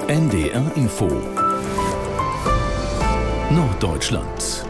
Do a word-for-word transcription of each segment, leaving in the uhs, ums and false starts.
N D R Info Norddeutschland.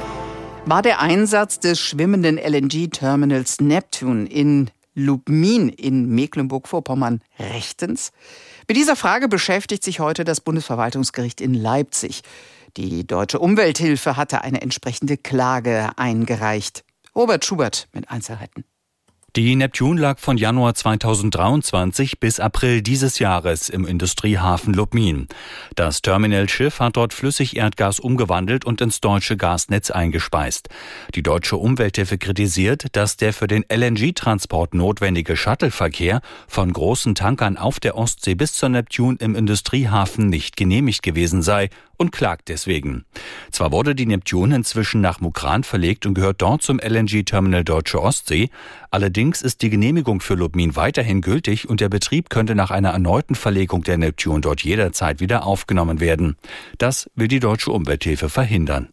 War der Einsatz des schwimmenden L N G-Terminals Neptun in Lubmin in Mecklenburg-Vorpommern rechtens? Mit dieser Frage beschäftigt sich heute das Bundesverwaltungsgericht in Leipzig. Die Deutsche Umwelthilfe hatte eine entsprechende Klage eingereicht. Robert Schubert mit Einzelheiten. Die Neptun lag von Januar zweitausenddreiundzwanzig bis April dieses Jahres im Industriehafen Lubmin. Das Terminalschiff hat dort Flüssigerdgas umgewandelt und ins deutsche Gasnetz eingespeist. Die Deutsche Umwelthilfe kritisiert, dass der für den L N G-Transport notwendige Shuttleverkehr von großen Tankern auf der Ostsee bis zur Neptun im Industriehafen nicht genehmigt gewesen sei und klagt deswegen. Zwar wurde die Neptun inzwischen nach Mukran verlegt und gehört dort zum L N G-Terminal Deutsche Ostsee, allerdings ist die Genehmigung für Lubmin weiterhin gültig und der Betrieb könnte nach einer erneuten Verlegung der Neptun dort jederzeit wieder aufgenommen werden. Das will die Deutsche Umwelthilfe verhindern.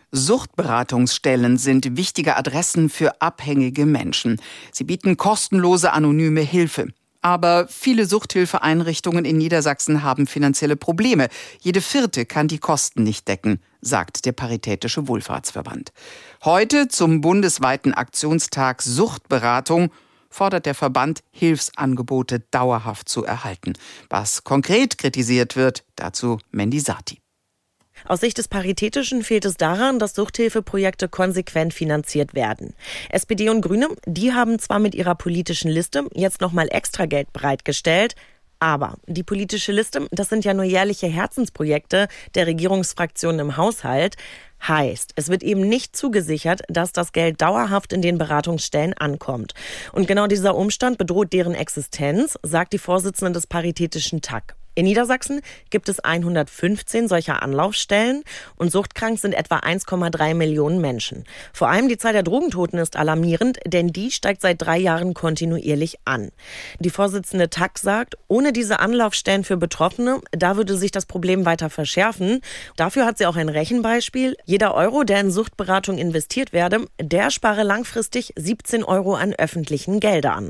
Suchtberatungsstellen sind wichtige Adressen für abhängige Menschen. Sie bieten kostenlose anonyme Hilfe. Aber viele Suchthilfeeinrichtungen in Niedersachsen haben finanzielle Probleme. Jede vierte kann die Kosten nicht decken, sagt der Paritätische Wohlfahrtsverband. Heute zum bundesweiten Aktionstag Suchtberatung fordert der Verband, Hilfsangebote dauerhaft zu erhalten. Was konkret kritisiert wird, dazu Mendi Sati. Aus Sicht des Paritätischen fehlt es daran, dass Suchthilfeprojekte konsequent finanziert werden. S P D und Grüne, die haben zwar mit ihrer politischen Liste jetzt nochmal extra Geld bereitgestellt, aber die politische Liste, das sind ja nur jährliche Herzensprojekte der Regierungsfraktionen im Haushalt. Heißt, es wird eben nicht zugesichert, dass das Geld dauerhaft in den Beratungsstellen ankommt. Und genau dieser Umstand bedroht deren Existenz, sagt die Vorsitzende des Paritätischen T A G. In Niedersachsen gibt es hundertfünfzehn solcher Anlaufstellen und suchtkrank sind etwa eins Komma drei Millionen Menschen. Vor allem die Zahl der Drogentoten ist alarmierend, denn die steigt seit drei Jahren kontinuierlich an. Die Vorsitzende T A G sagt, ohne diese Anlaufstellen für Betroffene, da würde sich das Problem weiter verschärfen. Dafür hat sie auch ein Rechenbeispiel. Jeder Euro, der in Suchtberatung investiert werde, der spare langfristig siebzehn Euro an öffentlichen Geldern.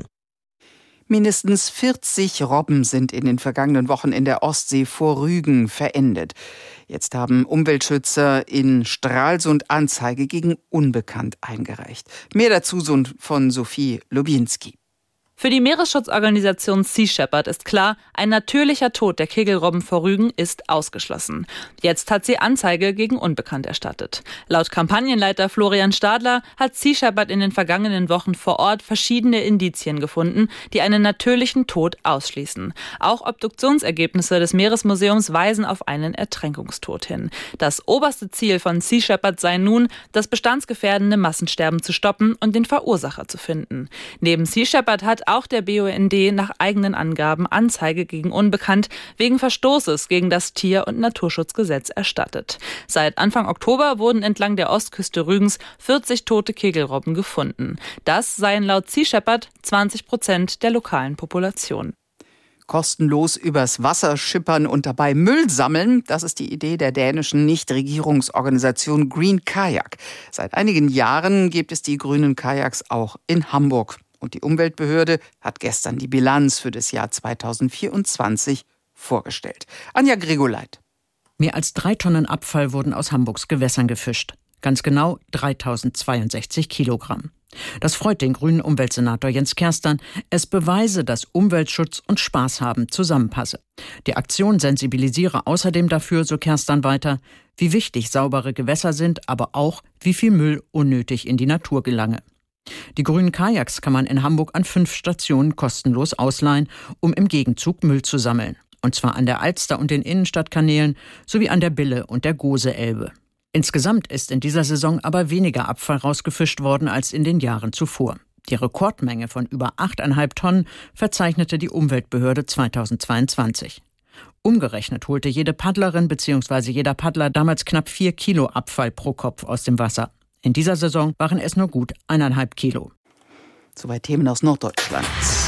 Mindestens vierzig Robben sind in den vergangenen Wochen in der Ostsee vor Rügen verendet. Jetzt haben Umweltschützer in Stralsund Anzeige gegen Unbekannt eingereicht. Mehr dazu von Sophie Lubinski. Für die Meeresschutzorganisation Sea Shepherd ist klar, ein natürlicher Tod der Kegelrobben vor Rügen ist ausgeschlossen. Jetzt hat sie Anzeige gegen Unbekannt erstattet. Laut Kampagnenleiter Florian Stadler hat Sea Shepherd in den vergangenen Wochen vor Ort verschiedene Indizien gefunden, die einen natürlichen Tod ausschließen. Auch Obduktionsergebnisse des Meeresmuseums weisen auf einen Ertränkungstod hin. Das oberste Ziel von Sea Shepherd sei nun, das bestandsgefährdende Massensterben zu stoppen und den Verursacher zu finden. Neben Sea Shepherd hat auch der B U N D nach eigenen Angaben Anzeige gegen Unbekannt wegen Verstoßes gegen das Tier- und Naturschutzgesetz erstattet. Seit Anfang Oktober wurden entlang der Ostküste Rügens vierzig tote Kegelrobben gefunden. Das seien laut Sea Shepherd zwanzig Prozent der lokalen Population. Kostenlos übers Wasser schippern und dabei Müll sammeln, das ist die Idee der dänischen Nichtregierungsorganisation Green Kajak. Seit einigen Jahren gibt es die grünen Kajaks auch in Hamburg. Und die Umweltbehörde hat gestern die Bilanz für das Jahr zweitausendvierundzwanzig vorgestellt. Anja Grigoleit. Mehr als drei Tonnen Abfall wurden aus Hamburgs Gewässern gefischt. Ganz genau dreitausendzweiundsechzig Kilogramm. Das freut den grünen Umweltsenator Jens Kerstern. Es beweise, dass Umweltschutz und Spaß haben zusammenpasse. Die Aktion sensibilisiere außerdem dafür, so Kerstern weiter, wie wichtig saubere Gewässer sind, aber auch, wie viel Müll unnötig in die Natur gelange. Die grünen Kajaks kann man in Hamburg an fünf Stationen kostenlos ausleihen, um im Gegenzug Müll zu sammeln. Und zwar an der Alster und den Innenstadtkanälen sowie an der Bille und der Gose-Elbe. Insgesamt ist in dieser Saison aber weniger Abfall rausgefischt worden als in den Jahren zuvor. Die Rekordmenge von über acht Komma fünf Tonnen verzeichnete die Umweltbehörde zweitausendzweiundzwanzig. Umgerechnet holte jede Paddlerin bzw. jeder Paddler damals knapp vier Kilo Abfall pro Kopf aus dem Wasser. In dieser Saison waren es nur gut eineinhalb Kilo. Soweit Themen aus Norddeutschland.